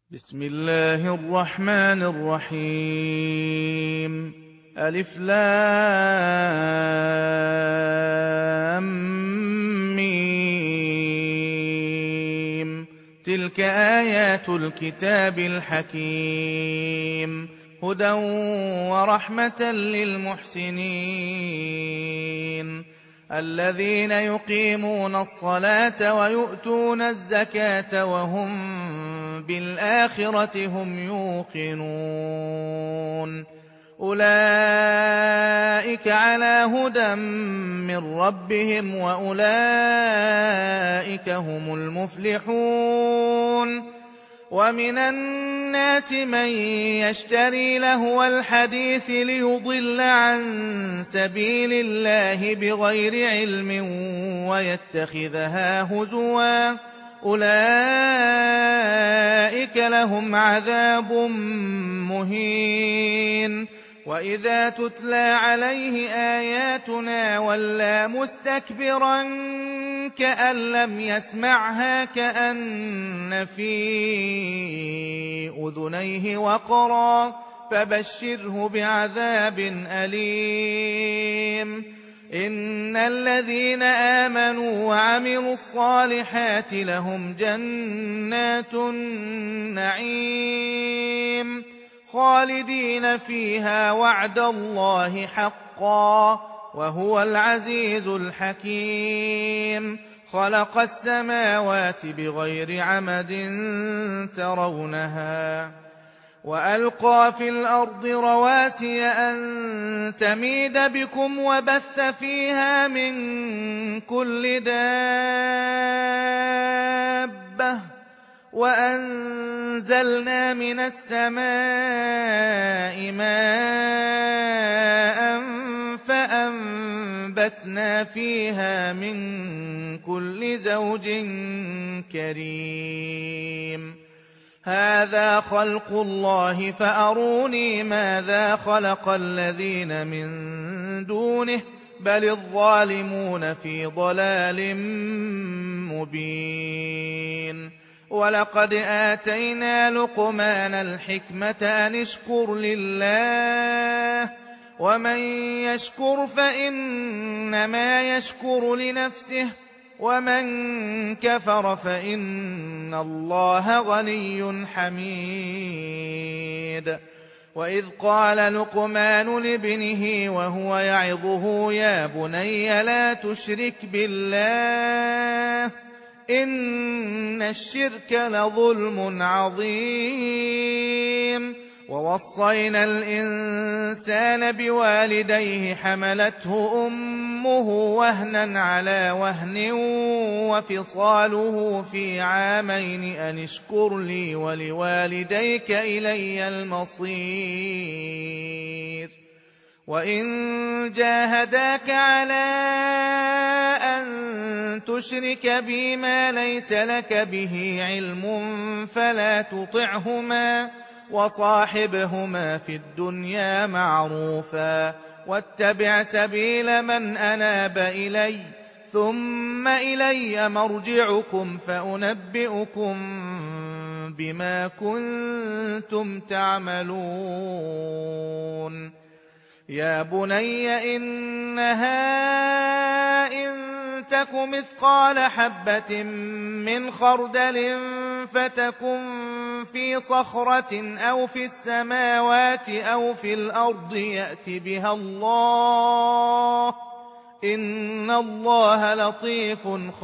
بسم الله الرحمن الرحيم ألف لام ميم تلك آيات الكتاب الحكيم هدى ورحمة للمحسنين الذين يقيمون الصلاة ويؤتون الزكاة وهم بالآخرة هم يوقنون أولئك على هدى من ربهم وأولئك هم المفلحون ومن الناس من يشتري لهو الحديث ليضل عن سبيل الله بغير علم ويتخذها هزوا أولئك لهم عذاب مهين وإذا تتلى عليه آياتنا ولى مستكبرا كأن لم يسمعها كأن في أذنيه وقرا فبشره بعذاب أليم إن الذين آمنوا وعملوا الصالحات لهم جنات النعيم خالدين فيها وعد الله حقا وهو العزيز الحكيم خلق السماوات بغير عمد ترونها وألقى في الأرض رواسي أن تميد بكم وبث فيها من كل دابة وأنزلنا من السماء ماء فأنبتنا فيها من كل زوج كريم هذا خلق الله فأروني ماذا خلق الذين من دونه بل الظالمون في ضلال مبين ولقد آتينا لقمان الحكمة أن اشكر لله ومن يشكر فإنما يشكر لنفسه ومن كفر فإن الله غني حميد وإذ قال لقمان لابنه وهو يعظه يا بني لا تشرك بالله إن الشرك لظلم عظيم ووصينا الإنسان بوالديه حملته أمه وهنا على وهن وفصاله في عامين أن اشكر لي ولوالديك إلي المصير وإن جاهداك على أن تشرك بي ما ليس لك به علم فلا تطعهما وصاحبهما في الدنيا معروفا واتبع سبيل من أناب إلي ثم إلي مرجعكم فأنبئكم بما كنتم تعملون يا بني إنها إن تك مثقال حبة من خردل فتكن في صخرة أو في السماوات أو في الأرض يأت بها الله إن الله لطيف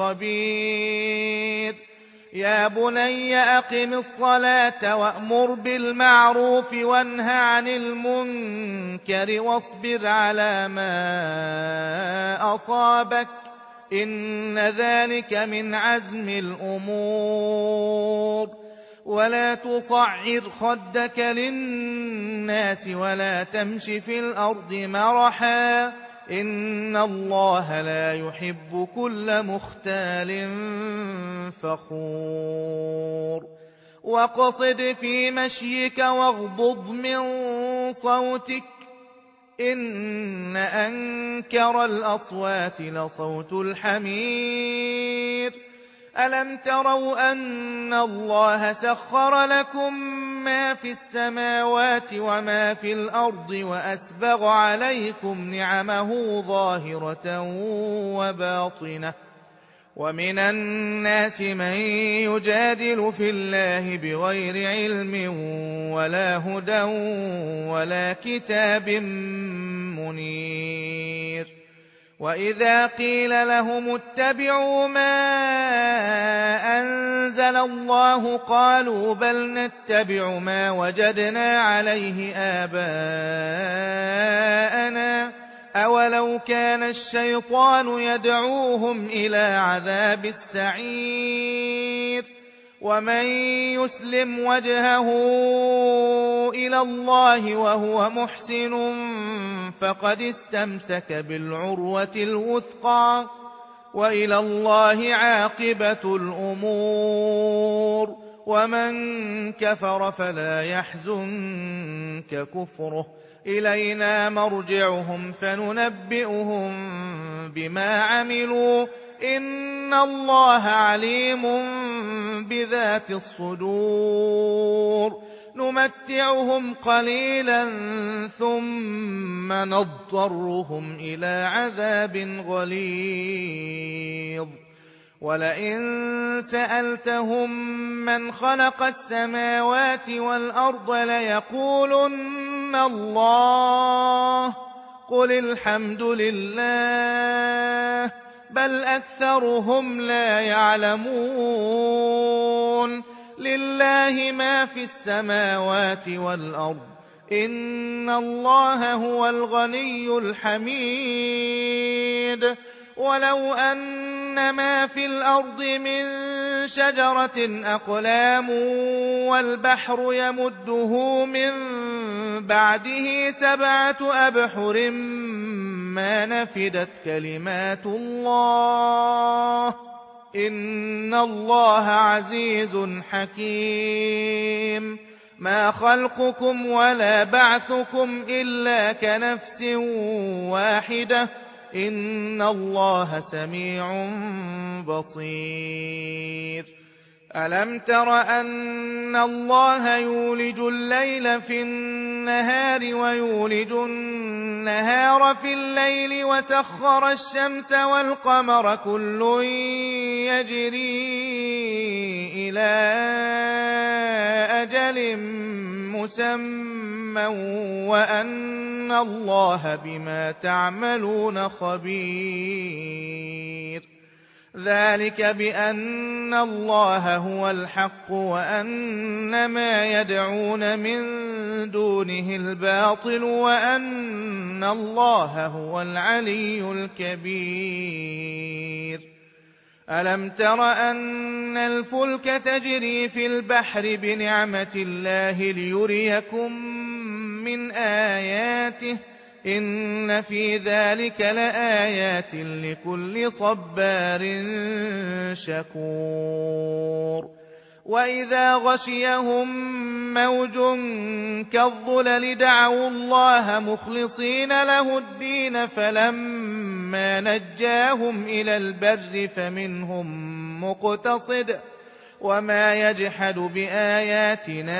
خبير يا بني أقم الصلاة وأمر بالمعروف وانه عن المنكر واصبر على ما أصابك إن ذلك من عزم الأمور ولا تصعر خدك للناس ولا تمش في الأرض مرحا إن الله لا يحب كل مختال فخور واقصد في مشيك واغضض من صوتك إن أنكر الأصوات لصوت الحمير ألم تروا أن الله سخر لكم ما في السماوات وما في الأرض وأسبغ عليكم نعمه ظاهرة وباطنة ومن الناس من يجادل في الله بغير علم ولا هدى ولا كتاب منير وإذا قيل لهم اتبعوا ما أنزل الله قالوا بل نتبع ما وجدنا عليه آباءنا أولو كان الشيطان يدعوهم إلى عذاب السعير ومن يسلم وجهه إلى الله وهو محسن فقد استمسك بالعروة الوثقى وإلى الله عاقبة الأمور ومن كفر فلا يحزنك كفره إلينا مرجعهم فننبئهم بما عملوا إن الله عليم بذات الصدور نمتعهم قليلا ثم نضطرهم إلى عذاب غليظ ولئن سألتهم من خلق السماوات والأرض ليقولن الله قل الحمد لله بل أكثرهم لا يعلمون لله ما في السماوات والأرض إن الله هو الغني الحميد ولو أن ما في الأرض من شجرة أقلام والبحر يمده من بعده 7 أبحر ما نفدت كلمات الله إن الله عزيز حكيم ما خلقكم ولا بعثكم إلا كنفس واحدة إن الله سميع بصير ألم تر أن الله يولج الليل في النهار ويولج النهار في الليل وسخر الشمس والقمر كل يجري إلى أجل مسمى وأن الله بما تعملون خبير ذلك بأن الله هو الحق وأن ما يدعون من دونه الباطل وأن الله هو العلي الكبير ألم تر أن الفلك تجري في البحر بنعمة الله ليريكم من آياته إن في ذلك لآيات لكل صبار شكور وإذا غشيهم موج كالظلل دعوا الله مخلصين له الدين فلما نجاهم إلى البر فمنهم مقتصد وما يجحد بآياتنا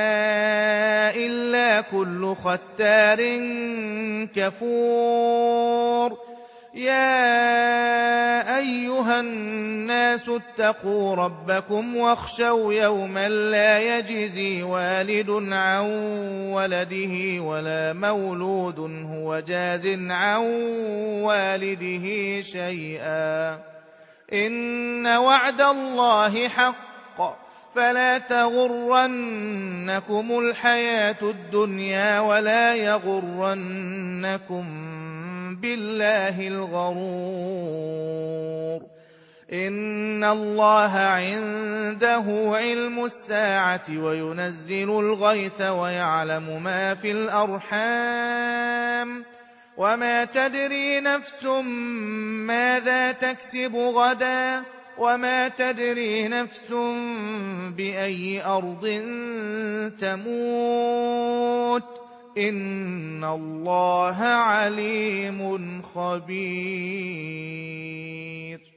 إلا كل ختار كفور يا أيها الناس اتقوا ربكم واخشوا يوما لا يجزي والد عن ولده ولا مولود هو جاز عن والده شيئا إن وعد الله حق فلا تغرنكم الحياة الدنيا ولا يغرنكم بالله الغرور إن الله عنده علم الساعة وينزل الغيث ويعلم ما في الأرحام وما تدري نفس ماذا تكسب غدا وما تدري نفس بأي أرض تموت إن الله عليم خبير